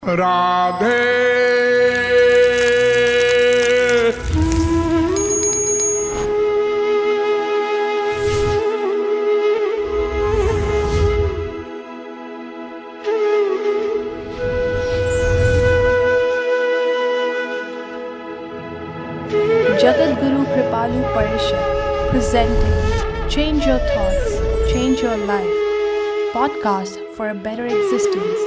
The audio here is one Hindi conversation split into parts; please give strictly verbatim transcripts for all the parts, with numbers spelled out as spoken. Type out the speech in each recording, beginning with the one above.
Radhe Jagadguru Kripalu Parishad presenting Change Your Thoughts, Change Your Life podcast for a better existence.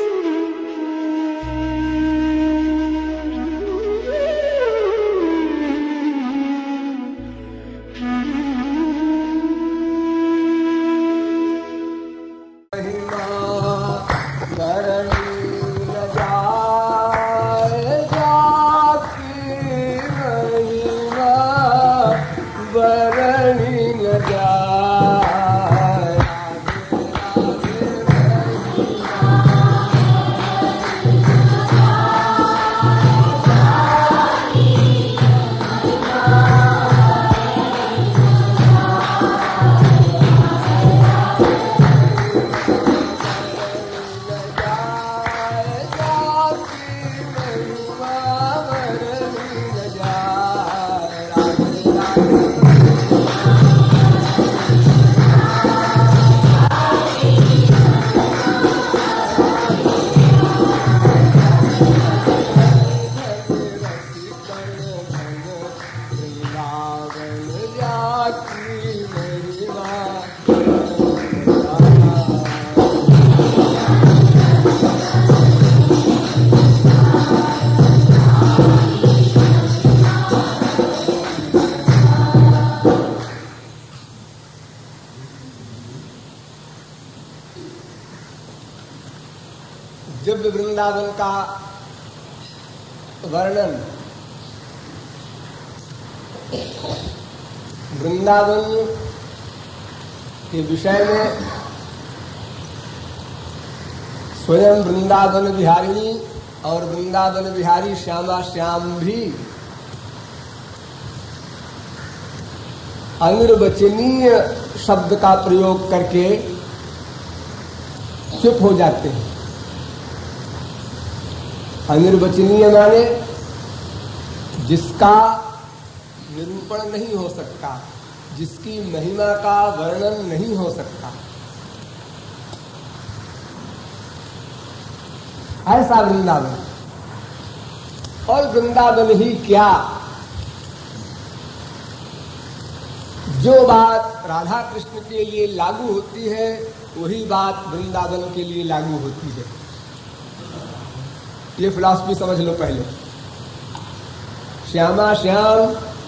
जब वृंदावन का वर्णन वृंदावन के विषय में स्वयं वृंदावन बिहारी और वृंदावन बिहारी श्यामा श्याम भी अनिर्वचनीय शब्द का प्रयोग करके चुप हो जाते हैं। अनिर्वचनीय माने जिसका निरूपण नहीं हो सकता, जिसकी महिमा का वर्णन नहीं हो सकता, ऐसा वृंदावन। और वृंदावन ही क्या, जो बात राधा कृष्ण के लिए लागू होती है वही बात वृंदावन के लिए लागू होती है। ये फिलॉसफी समझ लो पहले। श्यामा श्याम,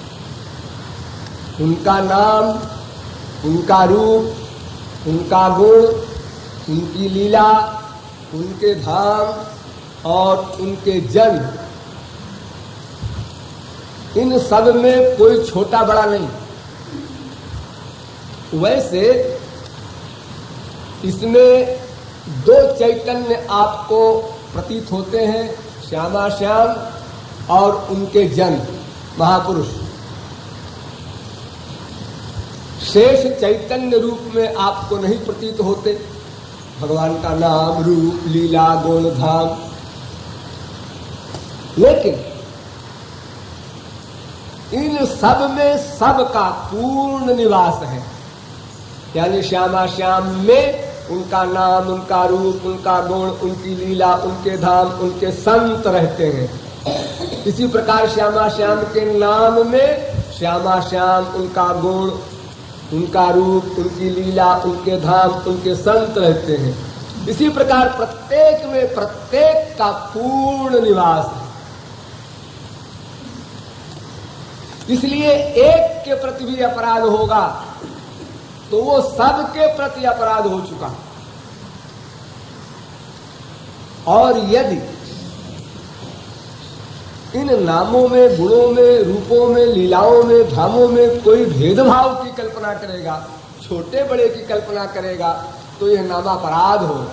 उनका नाम, उनका रूप, उनका गुण, उनकी लीला, उनके धाम और उनके जन, इन सब में कोई छोटा बड़ा नहीं। वैसे इसमें दो चैतन्य आपको प्रतीत होते हैं, श्यामा श्याम और उनके जन महापुरुष। शेष चैतन्य रूप में आपको नहीं प्रतीत होते, भगवान का नाम, रूप, लीला, गुण, धाम। लेकिन इन सब में सबका पूर्ण निवास है, यानी श्यामा श्याम में उनका नाम, उनका रूप, उनका गुण, उनकी लीला, उनके धाम, उनके संत रहते हैं। इसी प्रकार श्यामा श्याम के नाम में श्यामा श्याम, उनका गुण, उनका रूप, उनकी लीला, उनके धाम, उनके संत रहते हैं। इसी प्रकार प्रत्येक में प्रत्येक का पूर्ण निवास है। इसलिए एक के प्रति भी अपराध होगा तो वो सबके प्रति अपराध हो चुका। और यदि इन नामों में, गुणों में, रूपों में, लीलाओं में, धामों में कोई भेदभाव की कल्पना करेगा, छोटे बड़े की कल्पना करेगा, तो यह नामापराध होगा।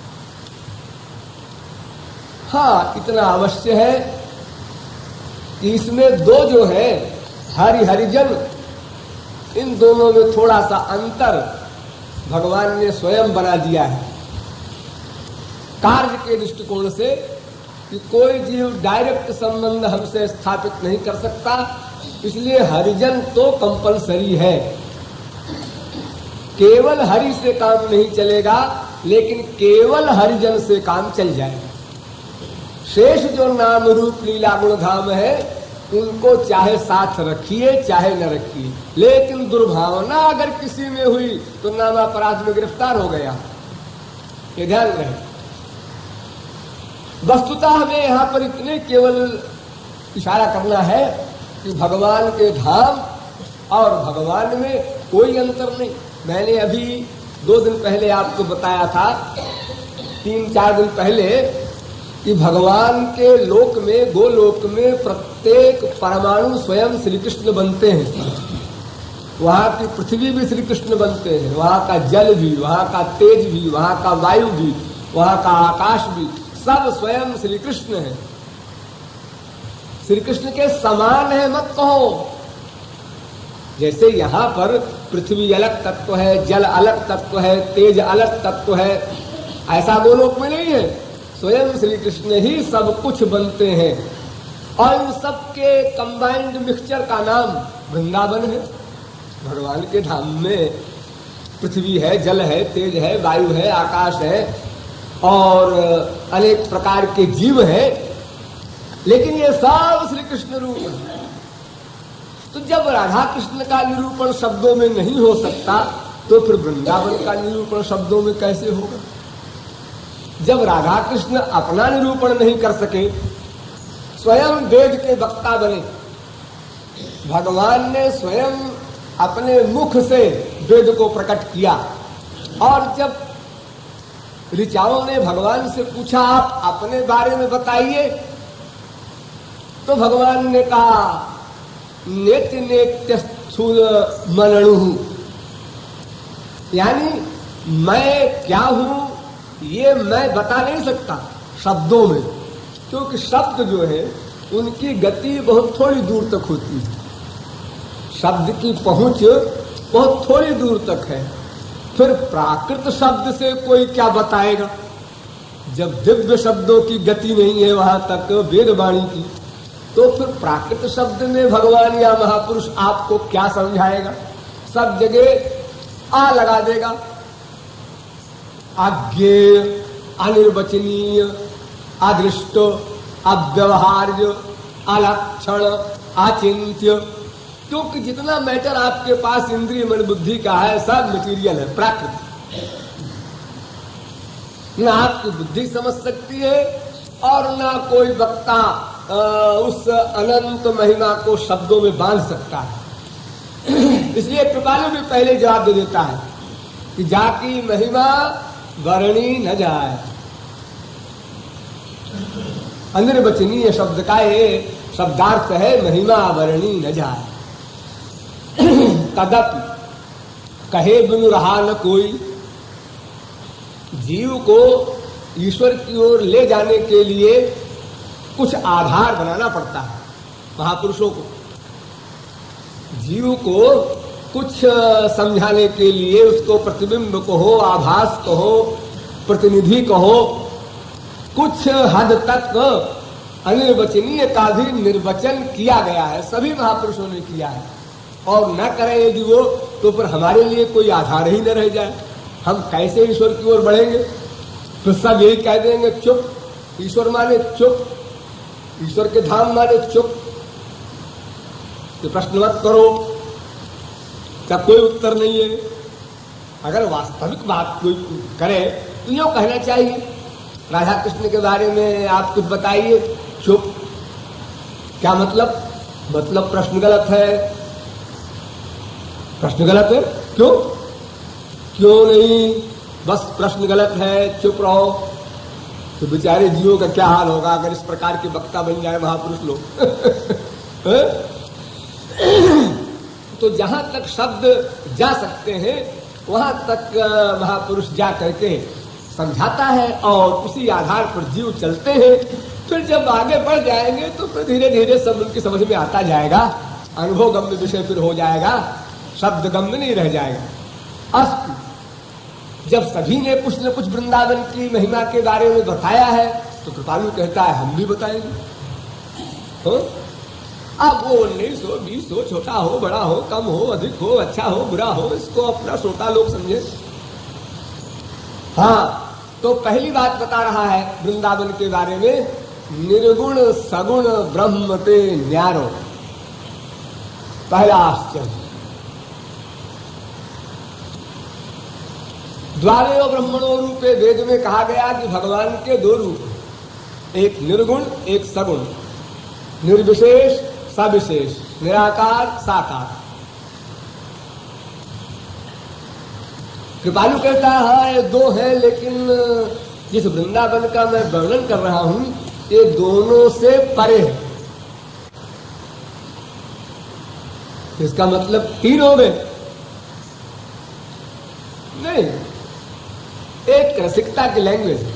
हाँ, इतना अवश्य है कि इसमें दो जो है हरि हरिजन, इन दोनों में थोड़ा सा अंतर भगवान ने स्वयं बना दिया है। कार्य के दृष्टिकोण से कि कोई जीव डायरेक्ट संबंध हमसे स्थापित नहीं कर सकता, इसलिए हरिजन तो कंपलसरी है। केवल हरि से काम नहीं चलेगा, लेकिन केवल हरिजन से काम चल जाएगा। शेष जो नाम रूप लीला गुण धाम है, उनको चाहे साथ रखिए चाहे न रखिए, लेकिन दुर्भावना अगर किसी में हुई तो नाम अपराध में गिरफ्तार हो गया। ये ध्यान रहे। वस्तुतः हमें यहाँ पर इतने केवल इशारा करना है कि भगवान के धाम और भगवान में कोई अंतर नहीं। मैंने अभी दो दिन पहले आपको बताया था, तीन चार दिन पहले, कि भगवान के लोक में, गोलोक में प्रत्येक परमाणु स्वयं श्री कृष्ण बनते हैं। वहां की पृथ्वी भी श्री कृष्ण बनते हैं, वहां का जल भी, वहां का तेज भी, वहां का वायु भी, वहां का आकाश भी, सब स्वयं श्री कृष्ण है। श्री कृष्ण के समान है मत कहो। जैसे यहाँ पर पृथ्वी अलग तत्व है, जल अलग तत्व है, तेज अलग तत्व है, ऐसा गोलोक में नहीं है। स्वयं श्री कृष्ण ही सब कुछ बनते हैं और इन सब के कंबाइंड मिक्सचर का नाम वृंदावन है। भगवान के धाम में पृथ्वी है, जल है, तेज है, वायु है, आकाश है और अनेक प्रकार के जीव है, लेकिन ये सब श्री कृष्ण रूप है। तो जब राधा कृष्ण का निरूपण शब्दों में नहीं हो सकता, तो फिर वृंदावन का निरूपण शब्दों में कैसे होगा? जब राधा कृष्ण अपना निरूपण नहीं कर सके, स्वयं वेद के वक्ता बने, भगवान ने स्वयं अपने मुख से वेद को प्रकट किया, और जब ऋचाओं ने भगवान से पूछा आप अपने बारे में बताइए, तो भगवान ने कहा नेत्य नेत्य स्थूल मनणु, यानी मैं क्या हूं ये मैं बता नहीं सकता शब्दों में, क्योंकि शब्द जो है उनकी गति बहुत थोड़ी दूर तक होती है, शब्द की पहुंच बहुत थोड़ी दूर तक है। फिर प्राकृत शब्द से कोई क्या बताएगा? जब दिव्य शब्दों की गति नहीं है वहां तक वेदवाणी की, तो फिर प्राकृत शब्द में भगवान या महापुरुष आपको क्या समझाएगा? सब जगह आ लगा देगा। अज्ञेय, अनिर्वचनीय, अदृष्ट, अव्यवहार्य, अलक्षण, अचिंत्य, क्योंकि जितना मैटर आपके पास इंद्रिय मन बुद्धि का है सब मटीरियल है, प्राकृत। न आपकी बुद्धि समझ सकती है और ना कोई वक्ता उस अनंत महिमा को शब्दों में बांध सकता है। इसलिए कृपालु भी पहले जवाब दे देता है कि जाकी महिमा वर्णी न जाए। अनिर्वचनीय शब्द का ये शब्दार्थ है महिमा वर्णी न जाए। तदपि कहे बिनु रहा न कोई, जीव को ईश्वर की ओर ले जाने के लिए कुछ आधार बनाना पड़ता है महापुरुषों को। जीव को कुछ समझाने के लिए उसको प्रतिबिंब कहो, आभास कहो, प्रतिनिधि कहो, कुछ हद तक अनिर्वचनीय का भी निर्वचन किया गया है, सभी महापुरुषों ने किया है। और न करें यदि वो, तो फिर हमारे लिए कोई आधार ही न रह जाए, हम कैसे ईश्वर की ओर बढ़ेंगे? तो सब यही कह देंगे चुप, ईश्वर माने चुप, ईश्वर के धाम माने चुप, तो प्रश्न मत करो, क्या कोई उत्तर नहीं है। अगर वास्तविक बात कोई करे तो यूं कहना चाहिए, राधा कृष्ण के बारे में आप कुछ बताइए, चुप। क्या मतलब? मतलब प्रश्न गलत है, प्रश्न गलत है। क्यों क्यों नहीं? बस प्रश्न गलत है, चुप रहो। तो बेचारे जीवों का क्या हाल होगा अगर इस प्रकार के वक्ता बन जाए महापुरुष लोग। तो जहां तक शब्द जा सकते हैं वहां तक महापुरुष जा करके समझाता है और उसी आधार पर जीव चलते हैं। फिर जब आगे बढ़ जाएंगे तो फिर धीरे धीरे सब उनकी समझ में आता जाएगा, अनुभव गम्य विषय फिर हो जाएगा, शब्द गम्य नहीं रह जाएगा। अस्तु, जब सभी ने कुछ न कुछ वृंदावन की महिमा के बारे में बताया है तो कृपालु कहता है हम भी बताएंगे। हो अब वो उन्नीस हो, बीस हो, छोटा हो, बड़ा हो, कम हो, अधिक हो, अच्छा हो, बुरा हो, इसको अपना श्रोता लोग समझे। हाँ, तो पहली बात बता रहा है वृंदावन के बारे में, निर्गुण सगुण ब्रह्म ते न्यारो। पहला आश्चर्य, द्वारेयो ब्रह्मणो रूपे वेद में कहा गया कि भगवान के दो रूप, एक निर्गुण एक सगुण, निर्विशेष सविशेष, निराकार साकार। कृपालु कहता है हाँ ये दो है, लेकिन जिस वृंदावन का मैं वर्णन कर रहा हूं ये दोनों से परे है। इसका मतलब तीन हो गए नहीं, एक रसिकता की लैंग्वेज।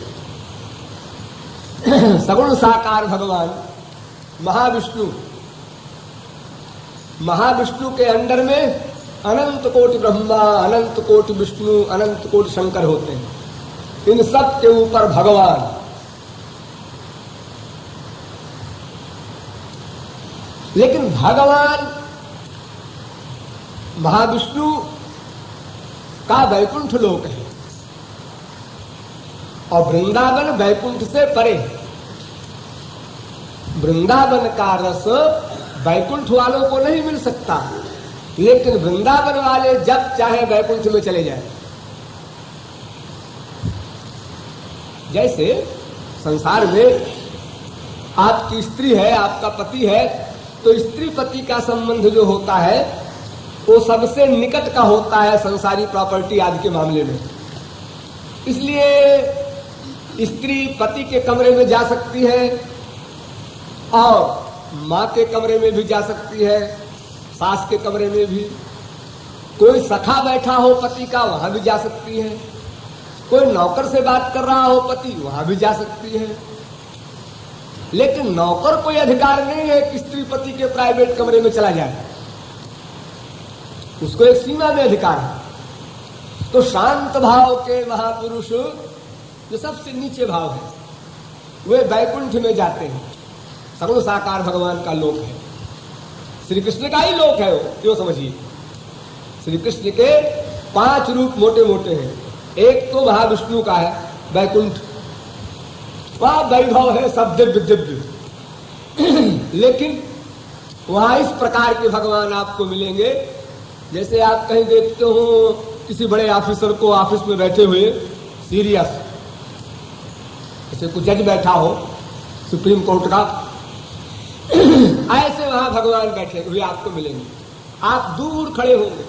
सगुण साकार भगवान महाविष्णु, महाविष्णु के अंडर में अनंत कोटि ब्रह्मा, अनंत कोटि विष्णु, अनंत कोटि शंकर होते हैं। इन सब के ऊपर भगवान। लेकिन भगवान महाविष्णु का वैकुंठ लोक है और वृंदावन वैकुंठ से परे। वृंदावन का रस वैकुंठ वालों को नहीं मिल सकता, लेकिन वृंदावन वाले जब चाहे वैकुंठ में चले जाए। जैसे संसार में आपकी स्त्री है, आपका पति है, तो स्त्री पति का संबंध जो होता है वो सबसे निकट का होता है संसारी प्रॉपर्टी आदि के मामले में। इसलिए स्त्री पति के कमरे में जा सकती है और माँ के कमरे में भी जा सकती है, सास के कमरे में भी। कोई सखा बैठा हो पति का, वहां भी जा सकती है। कोई नौकर से बात कर रहा हो पति, वहां भी जा सकती है। लेकिन नौकर कोई अधिकार नहीं है कि स्त्री पति के प्राइवेट कमरे में चला जाए, उसको एक सीमा में अधिकार है। तो शांत भाव के महापुरुष जो सबसे नीचे भाव है वे वैकुंठ में जाते हैं। सगुण साकार भगवान का लोक है, श्री कृष्ण का ही लोक है वो, क्यों समझिए। श्री कृष्ण के पांच रूप मोटे मोटे हैं। एक तो महाविष्णु का है वैकुंठ, वहां वैभव है सब दिव्य दिव्य। लेकिन वहां इस प्रकार के भगवान आपको मिलेंगे जैसे आप कहीं देखते हो किसी बड़े ऑफिसर को ऑफिस में बैठे हुए सीरियस, जैसे कोई जज बैठा हो सुप्रीम कोर्ट का, ऐसे वहां भगवान बैठे हुए आपको मिलेंगे। आप दूर खड़े होंगे,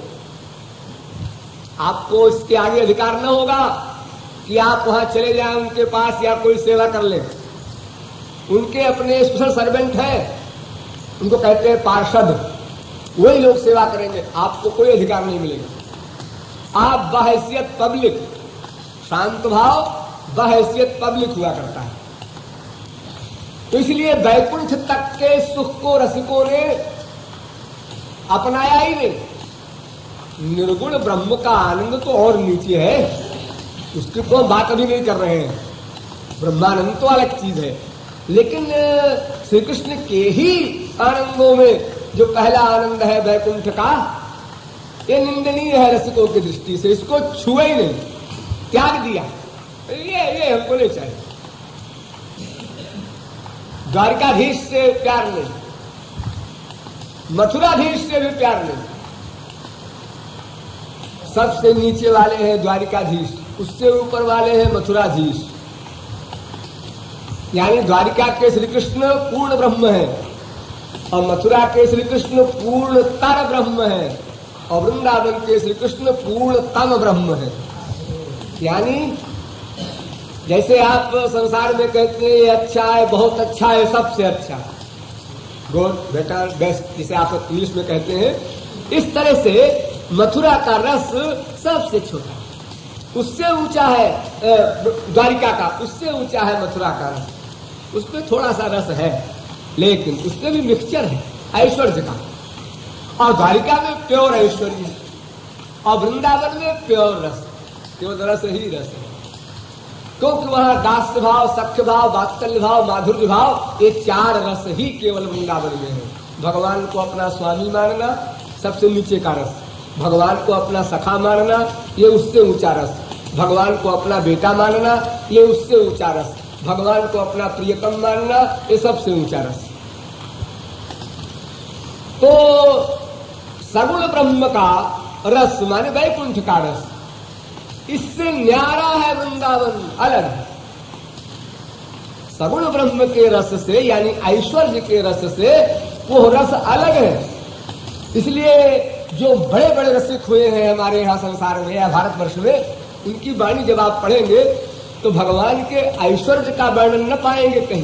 आपको इसके आगे अधिकार न होगा कि आप वहां चले जाएं उनके पास या कोई सेवा कर लें। उनके अपने स्पेशल सर्वेंट हैं, उनको कहते हैं पार्षद, वही लोग सेवा करेंगे, आपको कोई अधिकार नहीं मिलेगा। आप बहैसियत पब्लिक, शांत भाव बहैसियत पब्लिक हुआ करता है। तो इसलिए वैकुंठ तक के सुख को रसिकों ने अपनाया ही नहीं। निर्गुण ब्रह्म का आनंद तो और नीचे है, उसकी तो हम बात अभी नहीं कर रहे हैं। ब्रह्मानंद तो अलग चीज है, लेकिन श्री कृष्ण के ही आनंदों में जो पहला आनंद है वैकुंठ का, ये निंदनीय है रसिकों की दृष्टि से। इसको छुए ही नहीं, त्याग दिया, ये ये हमको नहीं चाहिए। द्वारिकाधीश से प्यार नहीं, मथुराधीश से भी प्यार नहीं। सबसे नीचे वाले हैं द्वारिकाधीश, उससे ऊपर वाले हैं मथुराधीश। यानी द्वारिका के श्री कृष्ण पूर्ण ब्रह्म है और मथुरा के श्री कृष्ण पूर्ण तर ब्रह्म है और वृंदावन के श्री कृष्ण पूर्ण तम ब्रह्म है। यानी जैसे आप संसार में कहते हैं ये अच्छा है, बहुत अच्छा है, सबसे अच्छा, गुड, बेटर, बेस्ट, जिसे आप इंग्लिश में कहते हैं, इस तरह से मथुरा का रस सबसे छोटा, उससे ऊंचा है द्वारिका का, उससे ऊंचा है मथुरा का रस। उसमें थोड़ा सा रस है, लेकिन उसमें भी मिक्सचर है ऐश्वर्य का। और द्वारिका में प्योर ऐश्वर्य है और वृंदावन में प्योर रस, केवल रस ही रस है। क्योंकि वहां दास्य भाव, सख्य भाव, वात्सल्य भाव, माधुर्य भाव, ये चार रस ही केवल वृंदावन में है। भगवान को अपना स्वामी मानना सबसे नीचे का रस, भगवान को अपना सखा मानना ये उससे ऊंचा रस, भगवान को अपना बेटा मानना ये उससे ऊंचा रस, भगवान को अपना प्रियतम मानना ये सबसे ऊंचा रस। तो सगुण ब्रह्म का रस माने वैकुंठ का रस, इससे न्यारा है वृंदावन, अलग। सगुण ब्रह्म के रस से यानी ऐश्वर्य के रस से वो रस अलग है। इसलिए जो बड़े बड़े रसिक हुए हैं हमारे यहाँ संसार में या भारतवर्ष में, उनकी वाणी जब आप पढ़ेंगे तो भगवान के ऐश्वर्य का वर्णन न पाएंगे कहीं।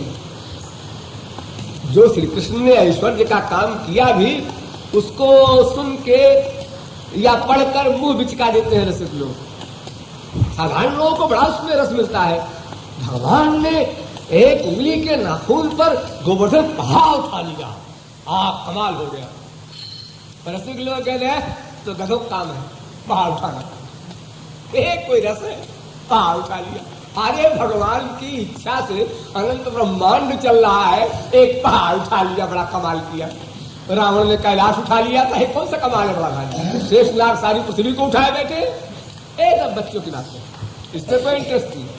जो श्री कृष्ण ने ऐश्वर्य का काम किया भी उसको सुन के या पढ़कर मुंह बिचका देते हैं रसिक लोग। साधारण लोगों को बड़ा उसमें रस मिलता है। भगवान ने एक उंगली के नाखून पर गोवर्धन पहाड़ उठा लिया, आ कमाल हो गया। रसिक लोग कहते हैं तो गधों काम है पहाड़ उठाना, एक कोई रस है पहाड़ उठा लिया। अरे भगवान की इच्छा से अनंत ब्रह्मांड चल रहा है, एक पहाड़ उठा लिया, बड़ा कमाल किया। रावण ने कैलाश उठा लिया था, कौन सा कमाल है बड़ा भाई। शेष नाग सारी पृथ्वी को उठाए बैठे, एक सब बच्चों की बात है, इससे कोई इंटरेस्ट नहीं।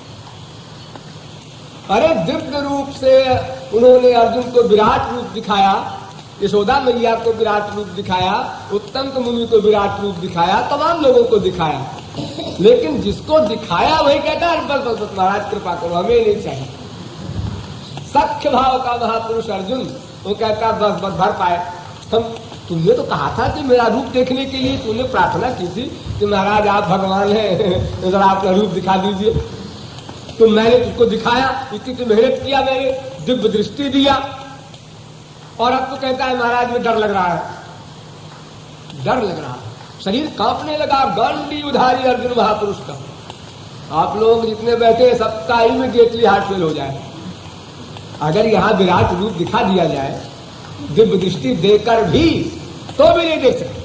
अरे दिव्य रूप से उन्होंने अर्जुन को विराट रूप दिखाया, यशोदा मैया को विराट रूप दिखाया, उत्तम मुनि को विराट रूप दिखाया, तमाम लोगों को दिखाया। लेकिन जिसको दिखाया वही कहता है बस बस बस महाराज कृपा करो, हमें नहीं चाहिए। सख्य भाव का महापुरुष अर्जुन वो कहता बस बस भर पाए हम। तुमने तो कहा था कि मेरा रूप देखने के लिए तूने प्रार्थना की थी कि महाराज आप भगवान हैं, जरा अपना रूप दिखा दीजिए। तो मैंने तुझको दिखाया, इतनी तो मेहनत किया, मैंने दिव्य दृष्टि दिया, और अब तो कहता है महाराज में डर लग रहा है, डर लग रहा है, शरीर कांपने लगा। गांडी उधारी अर्जुन महापुरुष का। आप लोग जितने बैठे सबका इमीडिएटली हार्ट फेल हो जाए। अगर यहां विराट रूप दिखा दिया जाए दिव्य दृष्टि देकर भी, तो भी नहीं देख सकते।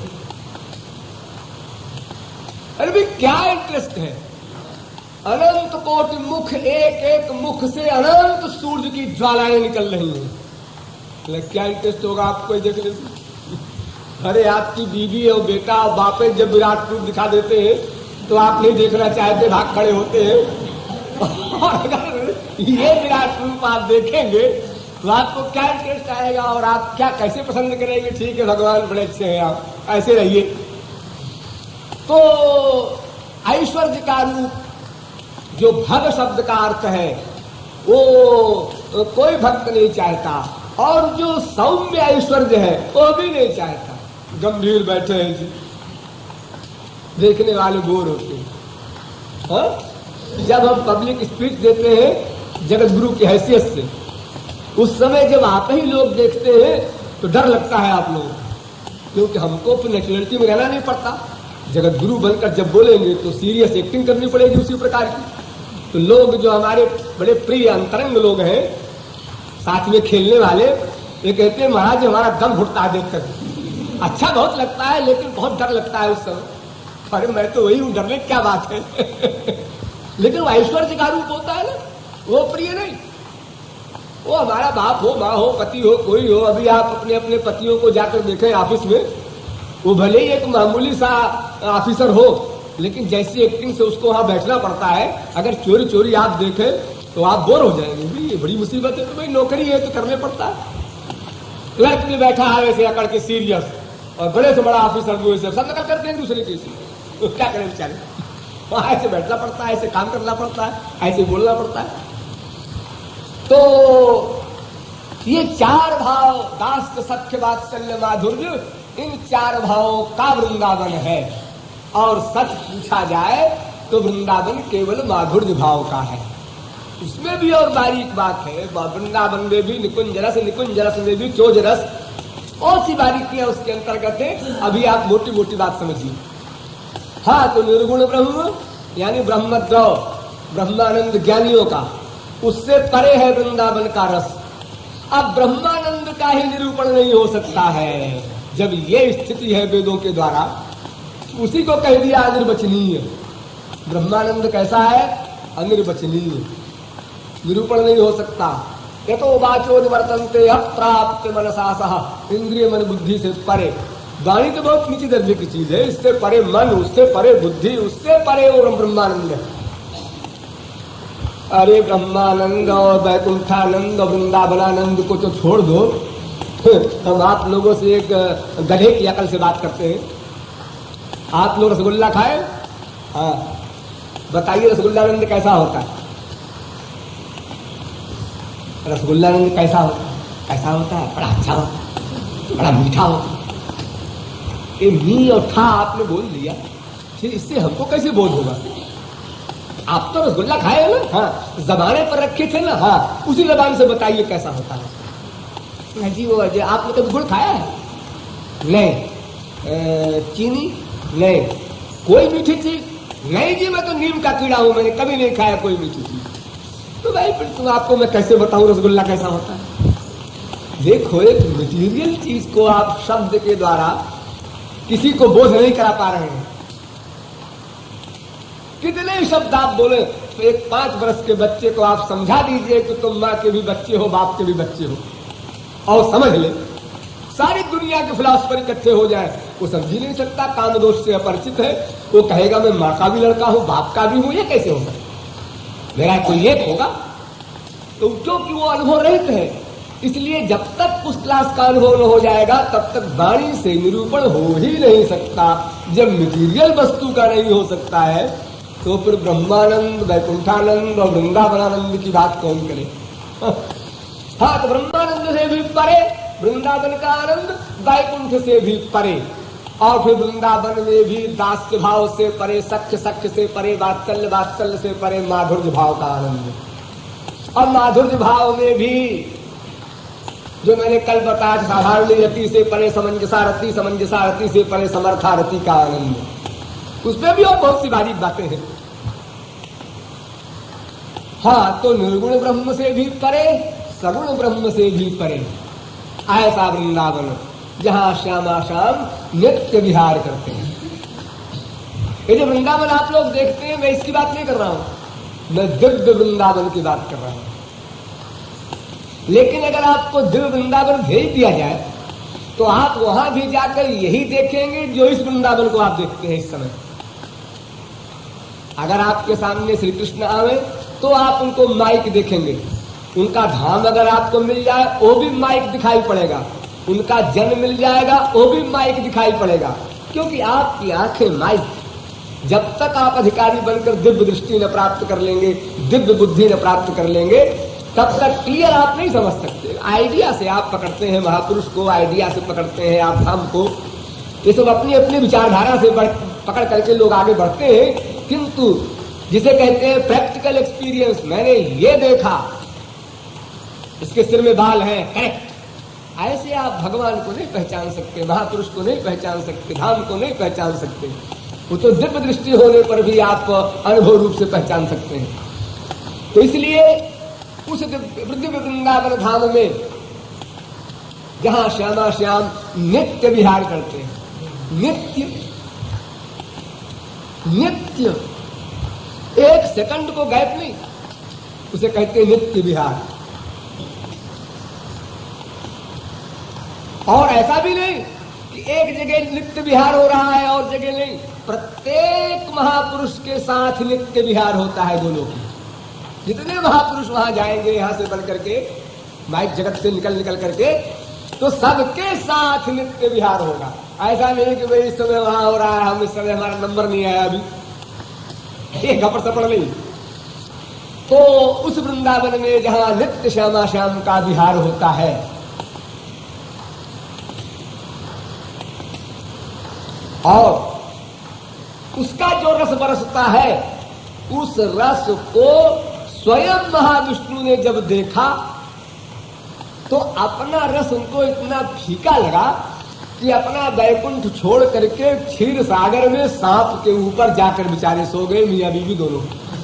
अरे भी क्या इंटरेस्ट है। अनंत कोटि मुख, एक एक मुख से अनंत सूर्य की ज्वालाएं निकल रही हैं, क्या इंटरेस्ट होगा आपको देखने से। अरे आपकी बीवी और बेटा और बापे जब विराट रूप दिखा देते हैं तो आप नहीं देखना चाहते, भाग खड़े होते हैं। और अगर ये विराट रूप आप देखेंगे तो आपको क्या इंटरेस्ट आएगा और आप क्या कैसे पसंद करेंगे। ठीक है भगवान बड़े अच्छे हैं, आप ऐसे रहिए। तो ऐश्वर्य का रूप जो भग शब्द का अर्थ है वो कोई भक्त नहीं चाहता, और जो सौम्य ऐश्वर्य है वो भी नहीं चाहता। गंभीर बैठे हैं जी, देखने वाले बोर होते हैं। हाँ? जब हम पब्लिक स्पीच देते हैं जगत गुरु की हैसियत से, उस समय जब आप ही लोग देखते हैं तो डर लगता है आप लोगों को, क्योंकि हमको तो नेचुरलिटी में रहना नहीं पड़ता। जगत गुरु बनकर जब बोलेंगे तो सीरियस एक्टिंग करनी पड़ेगी उसी प्रकार की। तो लोग जो हमारे बड़े प्रिय अंतरंग लोग हैं, साथ में खेलने वाले, ये कहते हैं महाराज हमारा दम घुटता है देखकर। अच्छा बहुत लगता है लेकिन बहुत डर लगता है उस समय। अरे मैं तो वही हूं, डरने क्या बात है। लेकिन वो ऐश्वर्य का रूप होता है ना, वो प्रिय नहीं। वो हमारा बाप हो, माँ हो, पति हो, कोई हो। अभी आप अपने अपने पतियों को जाकर देखें ऑफिस में, वो भले ही एक मामूली सा ऑफिसर हो, लेकिन जैसी एक्टिंग से उसको वहां बैठना पड़ता है, अगर चोरी चोरी आप देखें तो आप बोर हो जाएंगे। भी ये बड़ी मुसीबत है, तो भाई नौकरी है तो करने पड़ता है। क्लर्क में बैठा है वैसे अकड़ के सीरियस, और बड़े से बड़ा ऑफिसर वो सब नकल करते हैं दूसरे की, तो क्या करें बेचारे। वहां ऐसे बैठना पड़ता है, ऐसे काम करना पड़ता है, ऐसे बोलना पड़ता है। तो ये चार भाव, दास्य सख्य वात्सल्य माधुर्य, इन चार भावों का वृंदावन है। और सच पूछा जाए तो वृंदावन केवल माधुर्य भाव का है। उसमें भी और बारीक बात है। वृंदावन में भी निकुंज रस, निकुंज रस में भी चोज रस, और सी बारीकियां उसके अंतर्गत है। अभी आप मोटी मोटी बात समझिए। हाँ, तो निर्गुण ब्रह्म यानी ब्रह्मद्रव, ब्रह्मानंद ज्ञानियों का, उससे परे है वृंदावन का रस। अब ब्रह्मानंद का ही निरूपण नहीं हो सकता है। जब ये स्थिति है वेदों के द्वारा, उसी को कह दिया अनिर्वचनीय। ब्रह्मानंद कैसा है? अनिर्वचनीय, निरूपण नहीं हो सकता। ये तो वाचो निवर्तन्ते अप्राप्य मनसा सह, इंद्रिय मन बुद्धि से परे। वाणी तो बहुत नीचे दर्जे की चीज है, इससे परे मन, उससे परे बुद्धि, उससे परे और ब्रह्मानंद है। अरे ब्रह्मानंद और वैकुंठानंद और वृंदावनानंद को तो छोड़ दो, हम आप लोगों से एक गधे की अकल से बात करते हैं। आप लोग रसगुल्ला खाए? हाँ, बताइए रसगुल्लानंद कैसा होता है? रसगुल्लानंद कैसा होता है? कैसा होता है? बड़ा अच्छा होता है, बड़ा मीठा होता है। ये मी और ठा आपने बोल दिया, फिर इससे हमको कैसे बोध होगा? आप तो रसगुल्ला खाए हो ना? हाँ, जबाने पर रखे थे ना? हाँ, उसी जबान से बताइए कैसा होता है। जी वो जी, आपने कभी गुड़ खाया है? नहीं। चीनी? नहीं। कोई मीठी चीज? नहीं जी, मैं तो नीम का कीड़ा हूं, मैंने कभी नहीं खाया कोई मीठी चीज। तो भाई फिर तुम आपको मैं कैसे बताऊं रसगुल्ला कैसा होता है? देखो, एक मटीरियल चीज को आप शब्द के द्वारा किसी को बोध नहीं करा पा रहे हैं। कितने शब्द आप बोले, तो एक पांच वर्ष के बच्चे को आप समझा दीजिए कि तुम माँ के भी बच्चे हो, बाप के भी बच्चे हो, और समझ ले। सारी दुनिया के फिलॉसफर इकट्ठे हो जाए, वो समझ ही नहीं सकता, काम दोष से अपरिचित है। वो कहेगा मैं माँ का भी लड़का हूं, बाप का भी हूं, ये कैसे हो सकता? मेरा कोई एक होगा? तो क्योंकि वो अनुभव रहित है, इसलिए जब तक उस क्लास का अनुभव न हो जाएगा तब तक वाणी से निरूपण हो ही नहीं सकता। जब मटीरियल वस्तु का नहीं हो सकता है तो फिर ब्रह्मानंद, वैकुंठानंद और वृंदावनानंद की बात कौन करे? हाँ, तो ब्रह्मानंद से भी परे वृंदावन का आनंद, वैकुंठ से भी परे, और फिर वृंदावन में भी दास्य भाव से परे, सख्य सख्य से परे, वात्सल्य वात्सल्य से परे माधुर्य भाव का आनंद। और माधुर्य भाव में भी जो मैंने कल बताया, साधारण रति से परे समंजसारति, समंजसारति से परे समर्थारति का आनंद। उसमें भी और बहुत सी बारीक बातें हैं। हाँ, तो निर्गुण ब्रह्म से भी परे, सगुण ब्रह्म से भी परे ऐसा वृंदावन, जहां श्यामा श्याम नित्य विहार करते हैं। ये जो वृंदावन आप लोग देखते हैं, मैं इसकी बात नहीं कर रहा हूं, मैं दिव्य वृंदावन की बात कर रहा हूं। लेकिन अगर आपको दिव्य वृंदावन भेज दिया जाए तो आप वहां भी जाकर यही देखेंगे जो इस वृंदावन को आप देखते हैं इस समय। अगर आपके सामने श्री कृष्ण आवे तो आप उनको माइक देखेंगे, उनका धाम अगर आपको मिल जाए वो भी माइक दिखाई पड़ेगा, उनका जन्म मिल जाएगा वो भी माइक दिखाई पड़ेगा, क्योंकि आपकी आंखें माइक। जब तक आप अधिकारी बनकर दिव्य दृष्टि न प्राप्त कर लेंगे, दिव्य बुद्धि न प्राप्त कर लेंगे, तब तक क्लियर आप नहीं समझ सकते। आइडिया से आप पकड़ते हैं महापुरुष को, आइडिया से पकड़ते हैं आप धाम को, ये सब अपनी अपनी विचारधारा से पकड़ करके लोग आगे बढ़ते हैं। किंतु जिसे कहते हैं प्रैक्टिकल एक्सपीरियंस, मैंने ये देखा, इसके सिर में बाल हैं, करेक्ट, ऐसे आप भगवान को नहीं पहचान सकते, महापुरुष को नहीं पहचान सकते, धाम को नहीं पहचान सकते। वो तो दिव्य दृष्टि होने पर भी आप अनुभव रूप से पहचान सकते हैं। तो इसलिए उस दिव्य वृंदावन धाम में जहां श्यामा श्याम नित्य विहार करते हैं, नित्य नित्य एक सेकंड को गैप नहीं, उसे कहते हैं नित्य विहार। और ऐसा भी नहीं कि एक जगह नित्य विहार हो रहा है और जगह नहीं, प्रत्येक महापुरुष के साथ नित्य विहार होता है दोनों की। जितने महापुरुष वहां जाएंगे यहां से बन करके, माइक जगत से निकल निकल करके, तो सबके साथ नित्य विहार होगा। ऐसा नहीं कि भाई इस समय वहां हो रहा है, हम इस समय हमारा नंबर नहीं आया अभी, ये घपड़ सपड़ नहीं। तो उस वृंदावन में जहां नित्य श्यामा श्याम का विहार होता है, और उसका जो रस बरसता है, उस रस को स्वयं महाविष्णु ने जब देखा तो अपना रस उनको इतना फीका लगा कि अपना वैकुंठ छोड़ करके क्षीर सागर में सांप के ऊपर जाकर बेचारे सो गए, मियां बीवी दोनों।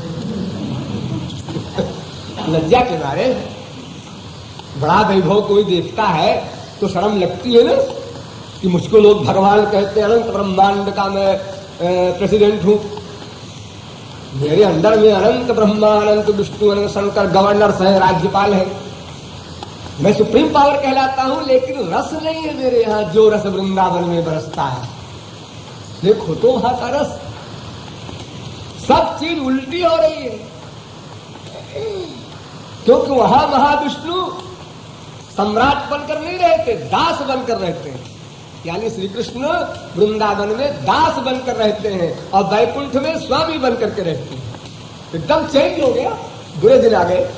लज्जा के मारे। बड़ा वैभव कोई देखता है तो शर्म लगती है ना, कि मुझको लोग भगवान कहते हैं, अनंत ब्रह्मांड का मैं प्रेसिडेंट हूं। मेरे अंदर में अनंत ब्रह्मा, अनंत विष्णु, अनंत शंकर गवर्नर्स है, राज्यपाल है, मैं सुप्रीम पावर कहलाता हूं, लेकिन रस नहीं है मेरे यहां जो रस वृंदावन में बरसता है। देखो तो वहां का रस, सब चीज उल्टी हो रही है, क्योंकि वहां महाविष्णु सम्राट बनकर नहीं रहते, दास बनकर रहते हैं। यानी श्री कृष्ण वृंदावन में दास बनकर रहते हैं और वैकुंठ में स्वामी बनकर के रहते हैं। एकदम चेंज हो गया, बुरे दिन आ गए।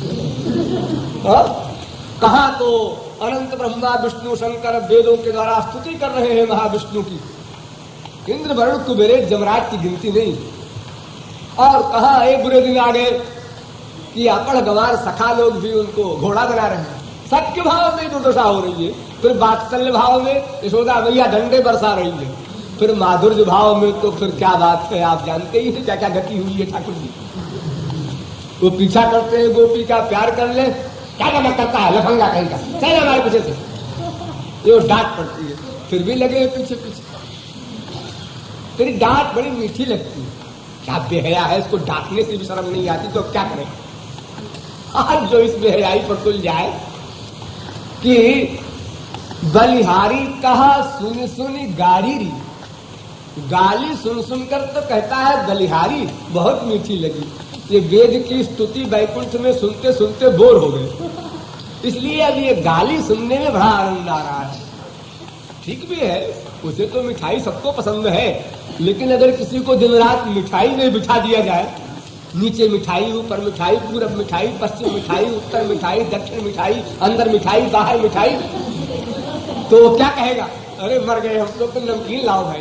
कहा तो अनंत ब्रह्मा विष्णु शंकर वेदों के द्वारा स्तुति कर रहे हैं महाविष्णु की, इंद्र वरुण कुबेर जमराट की गिनती नहीं। और कहा एक बुरे दिन आ गए कि अपढ़ गंवार सखा लोग भी उनको घोड़ा बना रहे हैं। सत्य भाव में दुर्दशा हो रही है, फिर वात्सल्य भाव में यशोदा मैया डंडे बरसा रही है, फिर माधुर्य भाव में तो फिर क्या बात है, आप जानते ही हैं क्या क्या गति हुई है ठाकुर जी। वो पीछा करते हैं गोपी का, प्यार कर ले, क्या क्या करता है लफंगा कहीं का, चले हमारे पीछे से। ये डांट पड़ती है, फिर भी लगे पीछे पीछे। तेरी डांट बड़ी मीठी लगती है, क्या बेहया है, इसको डांटने से भी शर्म नहीं आती, तो क्या करें। आज जो इस बेहयाई पर तुल जाए कि बलिहारी कहा सुनी सुनी गाड़ी री, गाली सुन सुनकर तो कहता है बलिहारी बहुत मीठी लगी। ये वेद की स्तुति वैकुंठ में सुनते सुनते बोर हो गए, इसलिए अब ये गाली सुनने में बड़ा आनंद आ रहा है। ठीक भी है, उसे तो मिठाई सबको पसंद है, लेकिन अगर किसी को दिन रात मिठाई में बिठा दिया जाए, नीचे मिठाई, ऊपर मिठाई, पूरब मिठाई, पश्चिम मिठाई, उत्तर मिठाई, दक्षिण मिठाई, अंदर मिठाई, बाहर मिठाई, तो वो क्या कहेगा, अरे मर गए हम लोग, तो नमकीन लाओ भाई।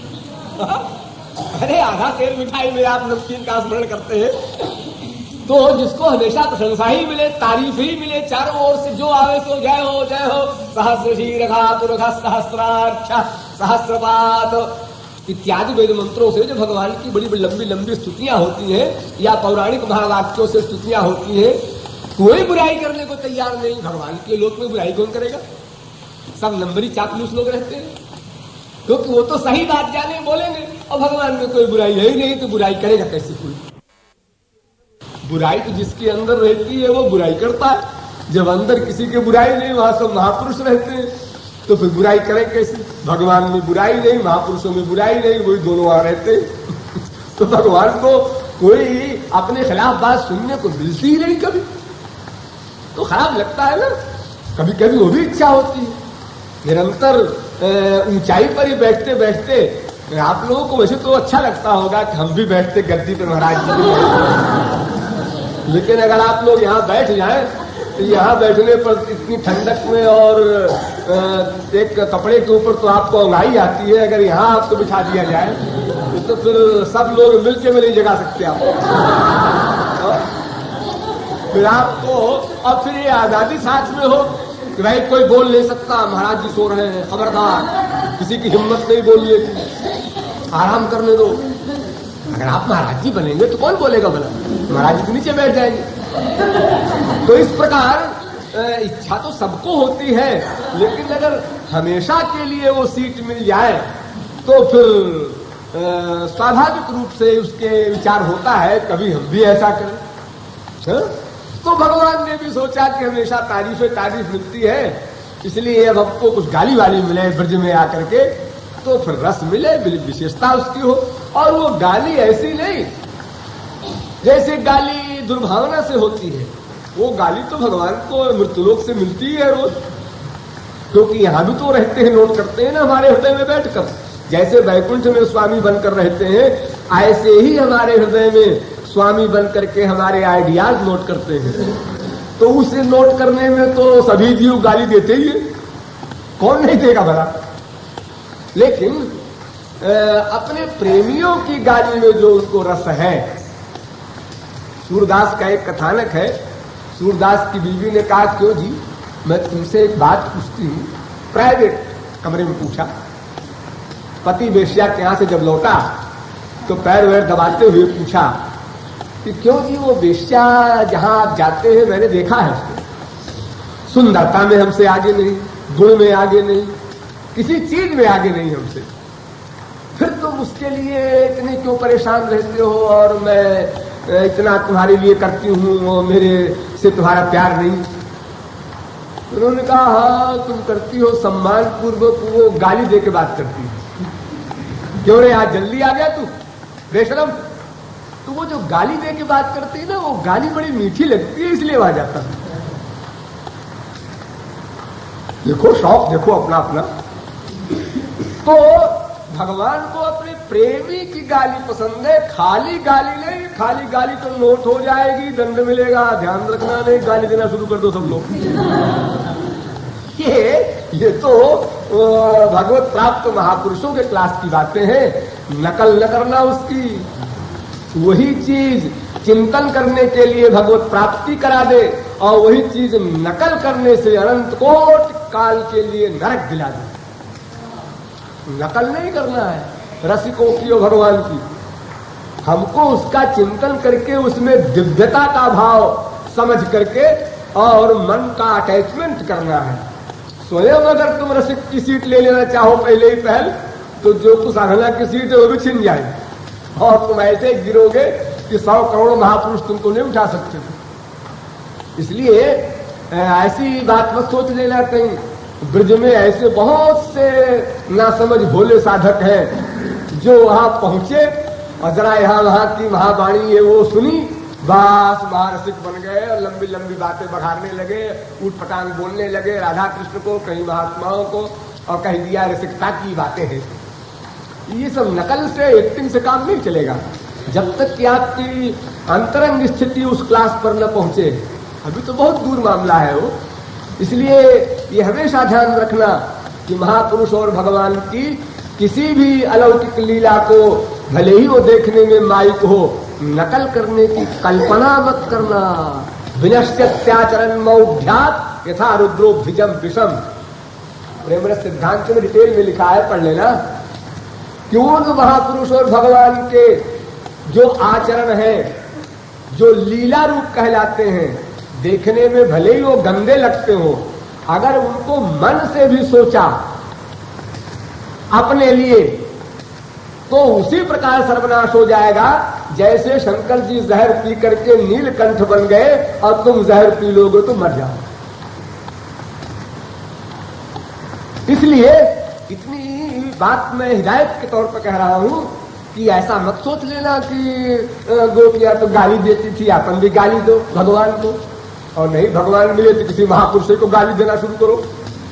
अरे आधा शेर मिठाई में आप नमकीन का स्मरण करते हैं। तो जिसको हमेशा प्रशंसा ही मिले, तारीफ ही मिले चारों ओर से, जो आवे सो जय हो जय हो, सहस्र शीरघा सहस्राक्ष सहस्रपात इत्यादि वेद मंत्रों से जो भगवान की बड़ी बड़ी लंबी लंबी स्तुतियां होती हैं, या पौराणिक महावाक्यों से स्तुतियां होती हैं, कोई बुराई करने को तैयार नहीं। भगवान के लोक में बुराई कौन करेगा, सब नंबरी चापलूस लोग रहते हैं, क्योंकि वो तो सही बात जाने बोलेंगे, और भगवान में कोई बुराई है ही नहीं, तो बुराई करेगा कैसे कोई। बुराई तो जिसके अंदर रहती है वो बुराई करता है, जब अंदर किसी की बुराई नहीं, वहां सब महापुरुष रहते हैं, तो फिर बुराई करें कैसे। भगवान में बुराई नहीं, महापुरुषों में बुराई नहीं, वही दोनों वहां रहते तो भगवान को कोई अपने खिलाफ बात सुनने को मिलती ही नहीं कभी, तो खराब लगता है ना। कभी कभी वो भी इच्छा होती है, निरंतर ऊंचाई पर ही बैठते बैठते आप लोगों को वैसे तो अच्छा लगता होगा कि हम भी बैठते गद्दी पर महाराज जी, लेकिन अगर आप लोग यहाँ बैठ जाएं तो यहाँ बैठने पर इतनी ठंडक में और एक कपड़े के ऊपर तो आपको अंगाई आती है, अगर यहाँ आपको बिठा दिया जाए तो फिर सब लोग मिलके में नहीं जगा सकते आप। फिर आपको, और फिर ये आजादी साथ में हो कि भाई कोई बोल नहीं सकता, महाराज जी सो रहे हैं, खबरदार, किसी की हिम्मत नहीं बोलने की, आराम करने दो। अगर आप महाराज जी बनेंगे तो कौन बोलेगा भला, महाराज जी के नीचे बैठ जाएंगे। तो इस प्रकार इच्छा तो सबको होती है, लेकिन अगर हमेशा के लिए वो सीट मिल जाए तो फिर स्वाभाविक रूप से उसके विचार होता है कभी हम भी ऐसा करें। हा? तो भगवान ने भी सोचा कि हमेशा तारीफ तारीफ मिलती है, इसलिए अब हमको कुछ गाली वाली मिले ब्रज में आकर के, तो फिर रस मिले, विशेषता उसकी हो। और वो गाली ऐसी नहीं जैसे गाली दुर्भावना से होती है, वो गाली तो भगवान को मृत्युलोक से मिलती है रोज, क्योंकि यहाँ भी तो रहते हैं, नोट करते हैं ना हमारे हृदय में बैठकर। जैसे वैकुंठ में स्वामी बनकर रहते हैं, ऐसे ही हमारे हृदय में स्वामी बन करके हमारे आइडियाज नोट करते हैं। तो उसे नोट करने में तो सभी जीव गाली देते ही है, कौन नहीं देगा भला। लेकिन अपने प्रेमियों की गाली में जो उसको रस है, सूरदास का एक कथानक है। सूरदास की बीवी ने कहा, क्यों जी, मैं तुमसे एक बात पूछती हूँ। प्राइवेट कमरे में पूछा। पति वेश्या के यहां से जब लौटा तो पैर वैर दबाते हुए पूछा कि क्यों जी, वो वेश्या जहां आप जाते हैं मैंने देखा है उसको, सुंदरता में हमसे आगे नहीं, गुण में आगे नहीं, किसी चीज में आगे नहीं हमसे, फिर तुम उसके लिए इतने क्यों परेशान रहते हो, और मैं इतना तुम्हारे लिए करती हूँ, और मेरे से तुम्हारा प्यार नहीं। उन्होंने कहा हाँ तुम करती हो सम्मान पूर्वक, वो गाली दे के बात करती है। क्यों रे आज जल्दी आ गया तू बेशरम? तो वो जो गाली दे के बात करती है ना, वो गाली बड़ी मीठी लगती है, इसलिए वहां जाता है। देखो शौक देखो अपना अपना। तो भगवान को अपने प्रेमी की गाली पसंद है, खाली गाली नहीं। खाली गाली तो नोट हो जाएगी, दंड मिलेगा, ध्यान रखना नहीं, गाली देना शुरू कर दो सब लोग। ये ये तो भगवत प्राप्त महापुरुषों के क्लास की बातें हैं, नकल न करना उसकी। वही चीज चिंतन करने के लिए भगवत प्राप्ति करा दे, और वही चीज नकल करने से अनंत कोट काल के लिए नरक दिला दे। नकल नहीं करना है रसिकों की और भगवान की। हमको उसका चिंतन करके उसमें दिव्यता का भाव समझ करके और मन का अटैचमेंट करना है। स्वयं अगर तुम रसिक की सीट ले लेना चाहो पहले ही पहल, तो जो कुछ साधना की सीट है वो भी छिन जाएगी, और तुम ऐसे गिरोगे कि सौ करोड़ महापुरुष तुमको नहीं उठा सकते। इसलिए ऐसी बात मत सोच लेना कहीं। ब्रज में ऐसे बहुत से नासमझ भोले साधक हैं जो वहां पहुंचे और जरा यहाँ वहां की महावाणी है वो सुनी, बस महारसिक बन गए और लंबी लंबी बातें बढ़ाने लगे, ऊट पटांग बोलने लगे राधा कृष्ण को, कहीं महात्माओं को, और कह दिया रसिकता की बातें हैं। ये सब नकल से एक्टिंग से काम नहीं चलेगा जब तक कि आपकी अंतरंग स्थिति उस क्लास पर न पहुंचे। अभी तो बहुत दूर मामला है वो। इसलिए ये हमेशा ध्यान रखना कि महापुरुष और भगवान की किसी भी अलौकिक लीला को भले ही वो देखने में माइक हो, नकल करने की कल्पना मत करना। विनश्यत्याचरण मौढ्यात् यथा रुद्रो भिजम विषम। प्रेमरस सिद्धांत में डिटेल में लिखा है, पढ़ लेना। क्यों महापुरुष और भगवान के जो आचरण है, जो लीला रूप कहलाते हैं, देखने में भले ही वो गंदे लगते हो, अगर उनको मन से भी सोचा अपने लिए तो उसी प्रकार सर्वनाश हो जाएगा जैसे शंकर जी जहर पी करके नीलकंठ बन गए और तुम जहर पी लोगे तो मर जाओ। इसलिए इतनी बात मैं हिदायत के तौर पर कह रहा हूं कि ऐसा मत सोच लेना कि गोपियां तो गाली देती थी, अपन भी गाली दो भगवान को, और नहीं भगवान मिले तो किसी महापुरुष को गाली देना शुरू करो।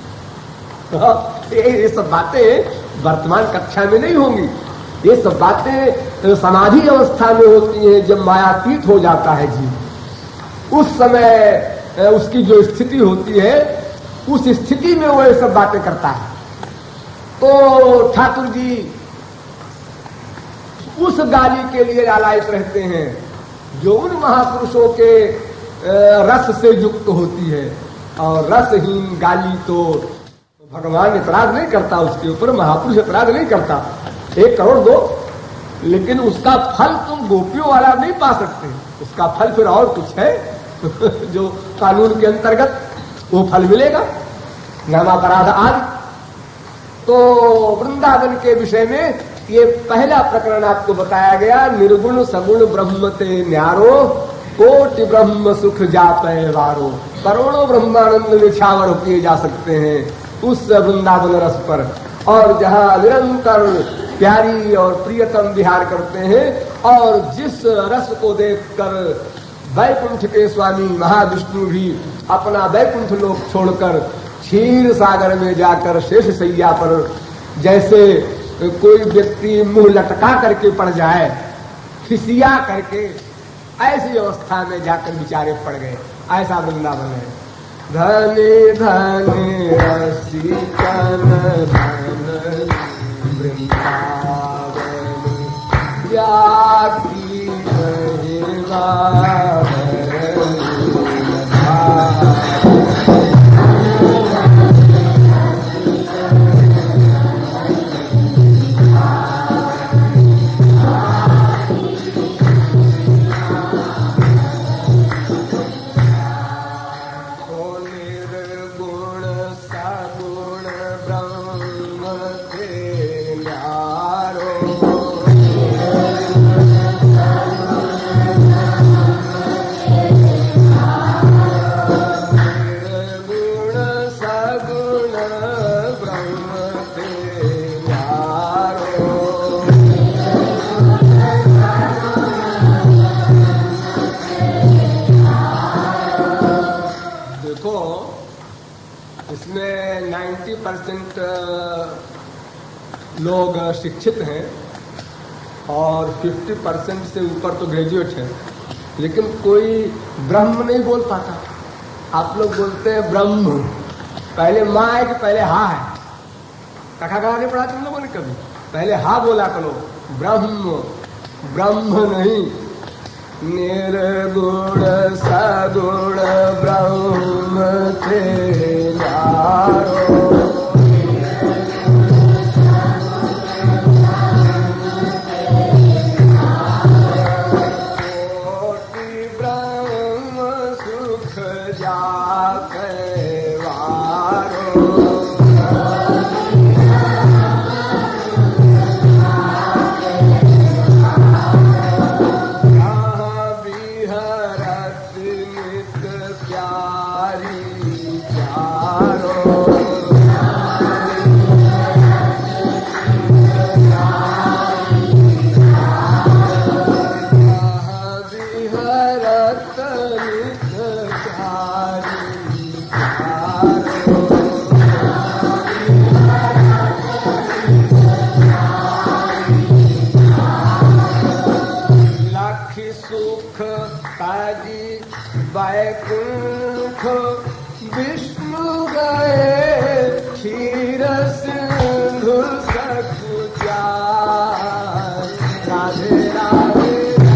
ये सब बातें वर्तमान कक्षा में नहीं होंगी। ये सब बातें समाधि अवस्था में होती हैं, जब मायातीत हो जाता है जीव। उस समय उसकी जो स्थिति होती है, उस स्थिति में वो ये सब बातें करता है। तो ठाकुर जी उस गाली के लिए लालायित रहते हैं जो उन महापुरुषों के रस से युक्त होती है, और रसहीन गाली तो भगवान इतराज नहीं करता उसके ऊपर, महापुरुष इतराज नहीं करता। एक करोड़ दो, लेकिन उसका फल तुम गोपियों वाला नहीं पा सकते। उसका फल फिर और कुछ है जो कानून के अंतर्गत वो फल मिलेगा, नामापराध आदि। तो वृंदावन के विषय में ये पहला प्रकरण आपको बताया गया। निर्गुण सगुण ब्रह्म ते न्यारो, कोटि ब्रह्म सुख जापे वारो। करोड़ों ब्रह्मानंद निछावर किए जा सकते हैं उस वृंदावन रस पर, और जहाँ निरंतर प्यारी और प्रियतम विहार करते हैं। और जिस रस को देखकर वैकुंठ के स्वामी महाविष्णु भी अपना वैकुंठ लोक छोड़कर क्षीर सागर में जाकर शेष सैया पर जैसे कोई व्यक्ति मुंह लटका करके पड़ जाए, खिसिया करके, ऐसी अवस्था में जाकर बेचारे पड़ गए। ऐसा वृंदावन है। धने धने रसिकन धन वृंदावन जाकी महिमा Oh इसमें नब्बे परसेंट लोग शिक्षित हैं और पचास परसेंट से ऊपर तो ग्रेजुएट हैं, लेकिन कोई ब्रह्म नहीं बोल पाता। आप लोग बोलते हैं ब्रह्म, पहले माँ है कि पहले हा है? कथा कहा नहीं पढ़ा तुम लोगों ने कभी? पहले हा बोला करो, ब्रह्म ब्रह्म नहीं। निर्गुण सगुण ब्रह्म तेरारो, कोटि ब्रह्म सुख जाके वारो। वैकुंठ विष्णु गए क्षीर सिंधु सकुचा, राधे राधे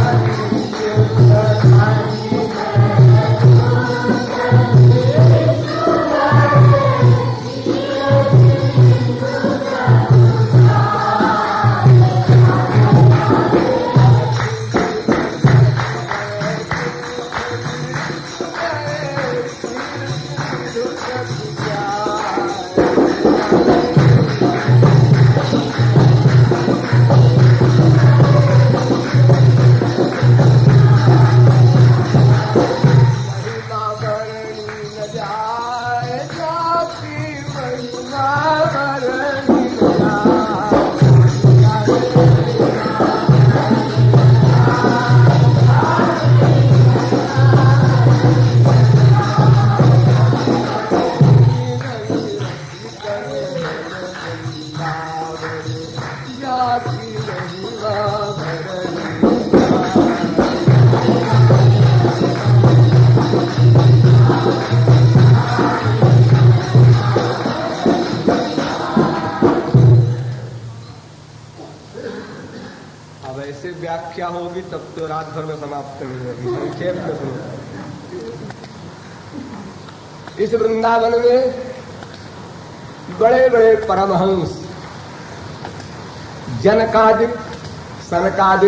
व्याख्या होगी तब तो रात भर में समाप्त नहीं होगी। संक्षेप में सुनो, इस वृंदावन में बड़े बड़े परमहंस जनकादिक सनकादिक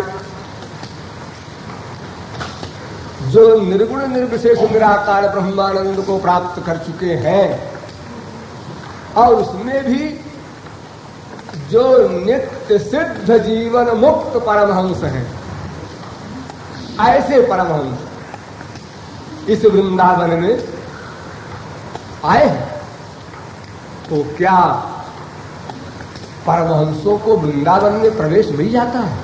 जो निर्गुण निर्विशेष निराकार ब्रह्मानंद को प्राप्त कर चुके हैं, और उसमें भी जो नित्य सिद्ध जीवन मुक्त परमहंस हैं, ऐसे परमहंस इस वृंदावन में आए हैं। तो क्या परमहंसों को वृंदावन में प्रवेश मिल जाता है?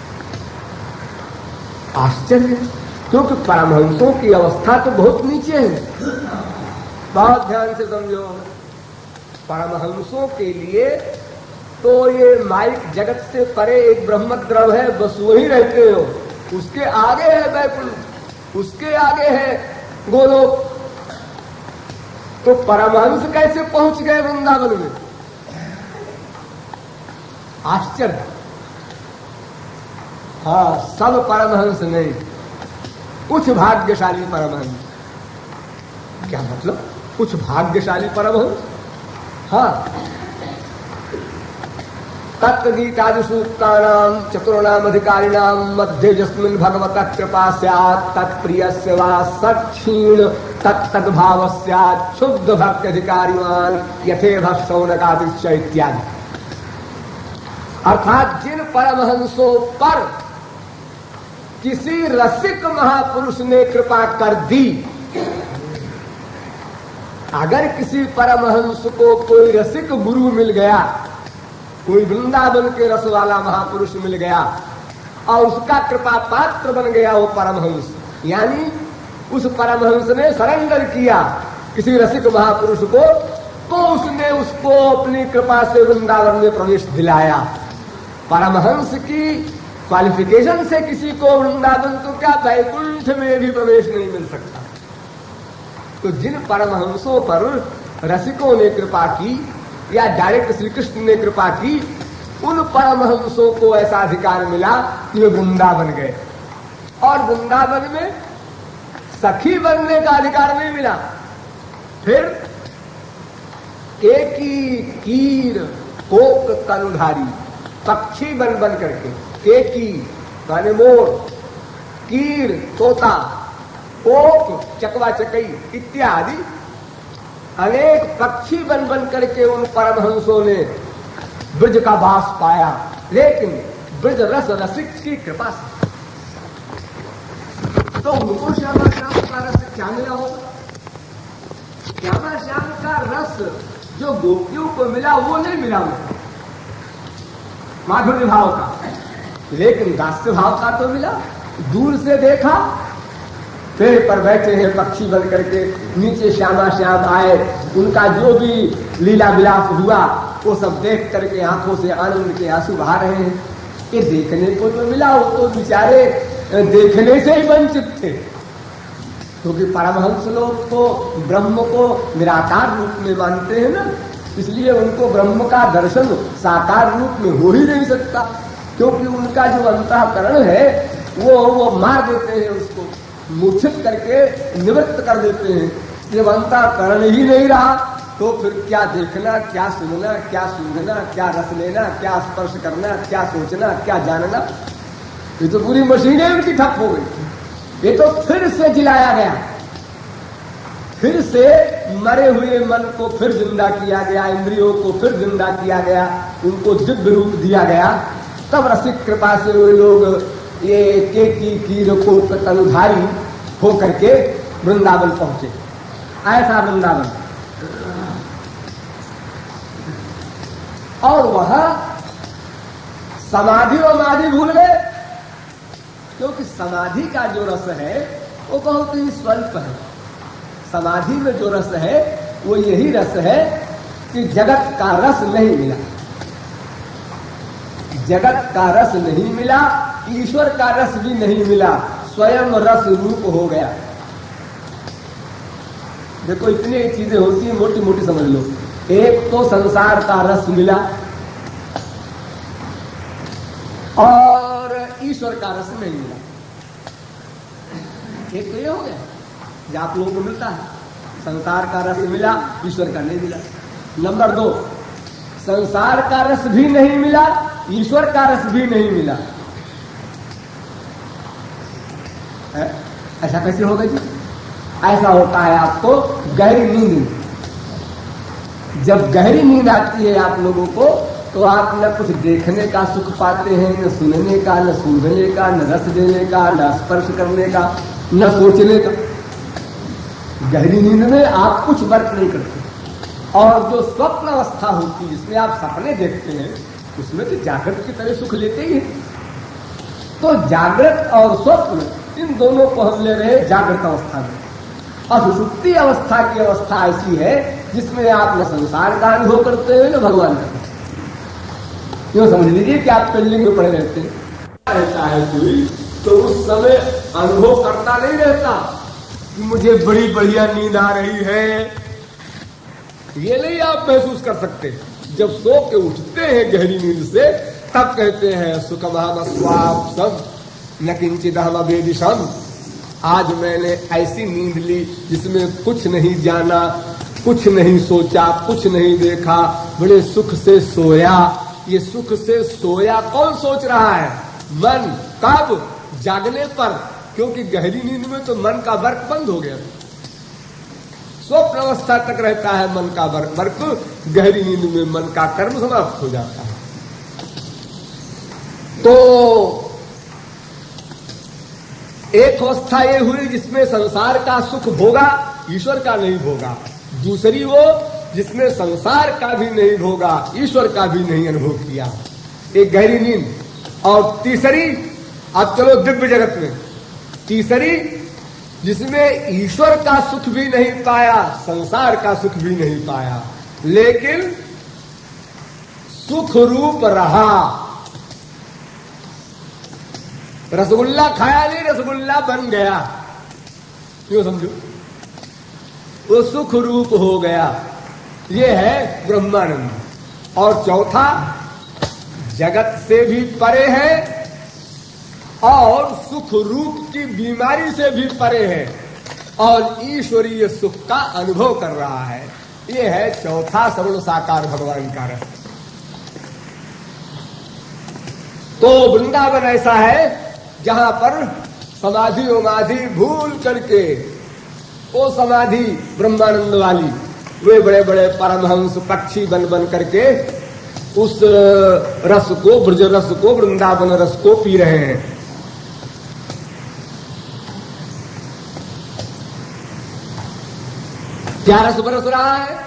आश्चर्य, क्योंकि परमहंसों की अवस्था तो बहुत नीचे है। बहुत ध्यान से समझो, परमहंसों के लिए तो ये माइक जगत से परे एक ब्रह्म द्रव है, बस वही रहते हो। उसके आगे है वैकुंठ, उसके आगे है गोलोक। तो परमहंस कैसे पहुंच गए वृंदावन में? आश्चर्य। हाँ, सब परमहंस नहीं, कुछ भाग्यशाली परमहंस। क्या मतलब? कुछ भाग्यशाली परमहंस? हाँ, तत्गीतादि सूक्तानां चतुर्णाम अधिकारिणां मध्ये यस्मिन् भगवतः कृपा स्यात् तत्प्रियस्य वा सक्षीण तत्तद्भाव स्यात् शुद्ध भक्ति अधिकारिवान् यथेव शौनकादिश्च इत्यादि। अर्थात जिन परमहंसों पर किसी रसिक महापुरुष ने कृपा कर दी, अगर किसी परमहंस को कोई रसिक गुरु मिल गया, कोई वृंदावन के रस वाला महापुरुष मिल गया और उसका कृपा पात्र बन गया वो परमहंस, यानी उस परमहंस ने सरेंडर किया किसी रसिक महापुरुष को, तो उसने उसको अपनी कृपा से वृंदावन में प्रवेश दिलाया। परमहंस की क्वालिफिकेशन से किसी को वृंदावन तो क्या वैकुंठ में भी प्रवेश नहीं मिल सकता। तो जिन परमहंसों पर रसिकों ने कृपा की या डायरेक्ट श्री कृष्ण ने कृपा की, उन परमहंसों को ऐसा अधिकार मिला कि वे वृंदावन गए। और वृंदावन में सखी बनने का अधिकार नहीं मिला। फिर एक ही कीर कोक तनुधारी, पक्षी बन बन करके, केकी माने मोर, कीर तोता, कोक चकवा चकई इत्यादि अनेक पक्षी बन बन करके उन परमहंसों ने ब्रज का वास पाया, लेकिन ब्रज रस रसिक की कृपा से। तो उनको श्यामा श्याम का रस क्या मिला होगा? श्यामा श्याम का रस जो गोपियों को मिला वो नहीं मिला उनको, माधुर्य भाव का, लेकिन दास्य भाव का तो मिला। दूर से देखा, पेड़ पर बैठे हैं पक्षी बन करके, नीचे श्यामा श्याम आए, उनका जो भी लीला विलास हुआ वो सब देख करके आंखों से आनंद के आंसू बहा रहे हैं। ये देखने को तो मिला, वो तो बेचारे देखने से ही वंचित थे, क्योंकि परमहंस लोग तो ब्रह्म को निराकार रूप में मानते हैं ना, इसलिए उनको ब्रह्म का दर्शन साकार रूप में हो ही नहीं सकता, क्योंकि उनका जो अंतःकरण है वो वो मार देते हैं, उसको मूर्छित करके निवृत्त कर देते हैं। जब अंतःकरण ही नहीं रहा तो फिर क्या देखना, क्या सुनना, क्या सूंघना, क्या रस लेना, क्या स्पर्श करना, क्या सोचना, क्या जानना, ये तो पूरी मशीनें उनकी ठप हो गई। ये तो फिर से जिलाया गया, फिर से मरे हुए मन को फिर जिंदा किया गया, इंद्रियों को फिर जिंदा किया गया, उनको दिव्य रूप दिया गया। तब रसिक कृपा से वे लोग ये केकी कीर को तनुधारी हो करके वृंदावन पहुंचे। ऐसा वृंदावन, और वहां समाधि और माधि भूल गए, क्योंकि समाधि का जो रस है वो बहुत ही स्वल्प है। समाधि में जो रस है वो यही रस है कि जगत का रस नहीं मिला, जगत का रस नहीं मिला, ईश्वर का रस भी नहीं मिला, स्वयं रस रूप हो गया। देखो इतनी चीजें होती हैं, मोटी मोटी समझ लो। एक तो संसार का रस मिला और ईश्वर का रस नहीं मिला। एक तो ये हो गया जो आप लोगों को मिलता है, संसार का रस मिला, ईश्वर का नहीं मिला। नंबर दो, संसार का रस भी नहीं मिला, ईश्वर का रस भी नहीं मिला। ऐसा कैसे होगा जी? ऐसा होता है आपको गहरी नींद। जब गहरी नींद आती है आप लोगों को तो आप न कुछ देखने का सुख पाते हैं, न सुनने का, न सूंघने का, न रस देने का, न स्पर्श करने का, न सोचने का। गहरी नींद में आप कुछ वर्क नहीं करते। और जो स्वप्न अवस्था होती है जिसमें आप सपने देखते हैं, उसमें तो जागृत की तरह सुख लेते ही हैं। तो जागृत और स्वप्न इन दोनों को हम ले रहे जागृत अवस्था में, और सुषुप्ति अवस्था की अवस्था ऐसी है जिसमें आप न संसार का अनुभव करते हैं न भगवान का। क्यों समझ लीजिए कि आप पेंडिंग में पड़े रहते हैं। ऐसा है कोई तो उस समय अनुभव करता नहीं रहता कि मुझे बड़ी बढ़िया नींद आ रही है, ये नहीं आप महसूस कर सकते। जब सो के उठते हैं गहरी नींद से तब कहते हैं सुखमहम स्वाप्सम न किंचिदहम अवेदिशम। आज मैंने ऐसी नींद ली जिसमें कुछ नहीं जाना, कुछ नहीं सोचा, कुछ नहीं देखा, बड़े सुख से सोया। ये सुख से सोया कौन सोच रहा है? मन। कब? जागने पर, क्योंकि गहरी नींद में तो मन का वर्क बंद हो गया। स्वप्न अवस्था तक रहता है मन का वर्क, गहरी नींद में मन का कर्म समाप्त हो जाता है। तो एक अवस्था ये हुई जिसमें संसार का सुख भोगा, ईश्वर का नहीं भोगा। दूसरी वो जिसमें संसार का भी नहीं भोगा, ईश्वर का भी नहीं अनुभव किया, एक गहरी नींद। और तीसरी, अब चलो दिव्य जगत में, तीसरी जिसमें ईश्वर का सुख भी नहीं पाया, संसार का सुख भी नहीं पाया, लेकिन सुख रूप रहा। रसगुल्ला खाया नहीं, रसगुल्ला बन गया, क्यों समझो, वो सुख रूप हो गया। ये है ब्रह्मानंद। और चौथा, जगत से भी परे है और सुख रूप की बीमारी से भी परे है और ईश्वरीय सुख का अनुभव कर रहा है। ये है चौथा सगुण साकार भगवान का रस। तो वृंदावन ऐसा है जहां पर समाधि उमाधि भूल करके, वो समाधि ब्रह्मानंद वाली, वे बड़े बड़े परमहंस पक्षी बन बन करके उस रस को, ब्रज रस को, वृंदावन रस को पी रहे हैं। क्या रस बरस रहा है?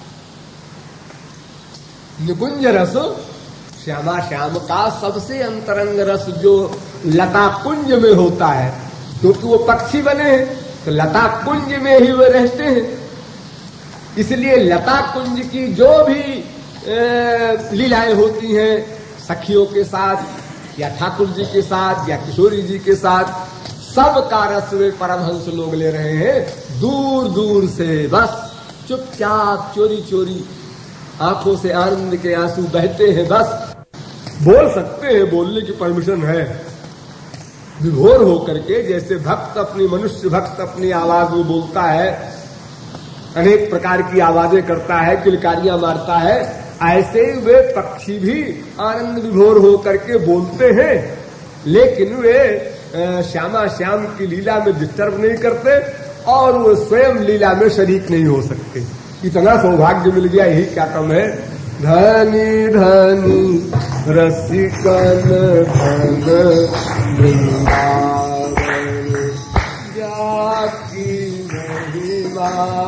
निकुंज रस, श्यामा श्याम का सबसे अंतरंग रस जो लता कुंज में होता है, क्योंकि वो पक्षी बने हैं तो लता कुंज में ही वे रहते हैं। इसलिए लता कुंज की जो भी लीलाएं होती हैं सखियों के साथ या ठाकुर जी के साथ या किशोरी जी के साथ, सब का रस वे परमहंस लोग ले रहे हैं दूर दूर से। बस चुपचाप चोरी चोरी आंखों से आनंद के आंसू बहते हैं। बस बोल सकते हैं, बोलने की परमिशन है, विभोर होकर के, जैसे भक्त अपनी, मनुष्य भक्त अपनी आवाज में बोलता है, अनेक प्रकार की आवाजें करता है, किलकारियां मारता है, ऐसे वे पक्षी भी आनंद विभोर होकर के बोलते हैं। लेकिन वे श्यामा श्याम की लीला में डिस्टर्ब नहीं करते और वो स्वयं लीला में शरीक नहीं हो सकते। इतना सौभाग्य मिल गया, यही क्या कम है। धनी धनी रसिकन धन वृंदावन जाकी महिमा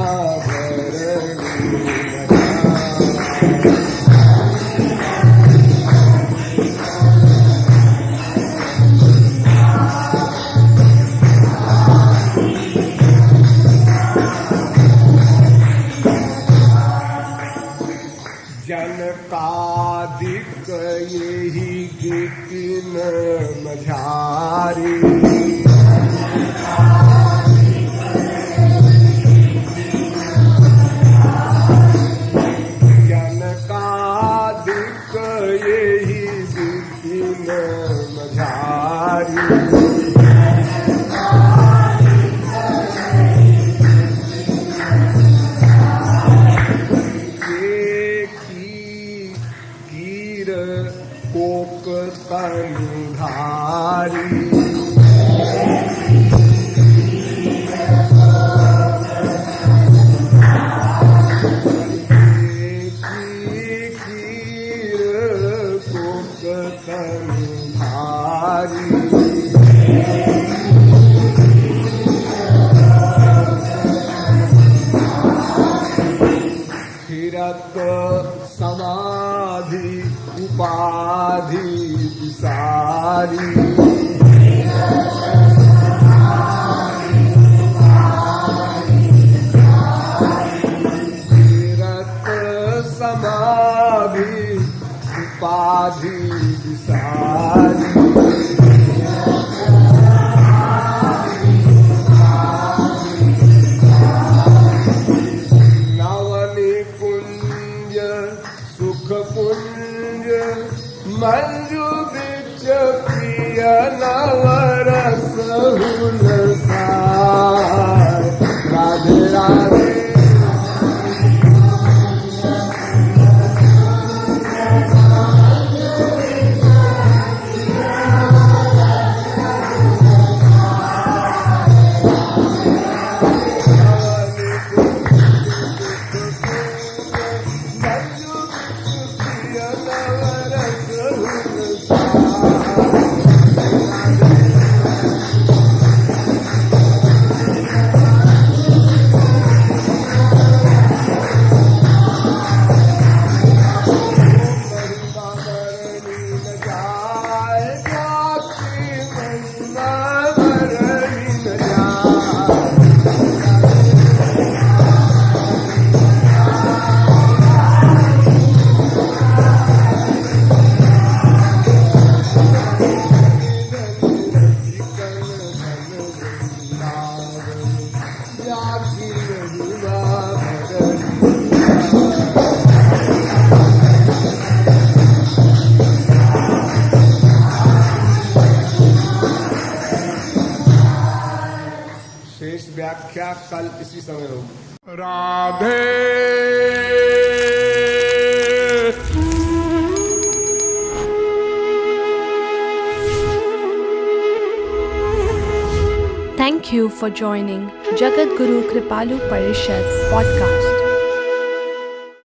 जनकादिक यही गितिन मझारी, जनकादिक यही गितिन मझारी, समाधि उपाधि विसारी, तीरथ समाधि उपाधि विसारी, मंजू बिच प्रिय नवरस हुलसार, राधे राधे मुलाकात कल इसी समय होगी। Radhe. Thank you for joining Jagat Guru Kripalu Parishad podcast.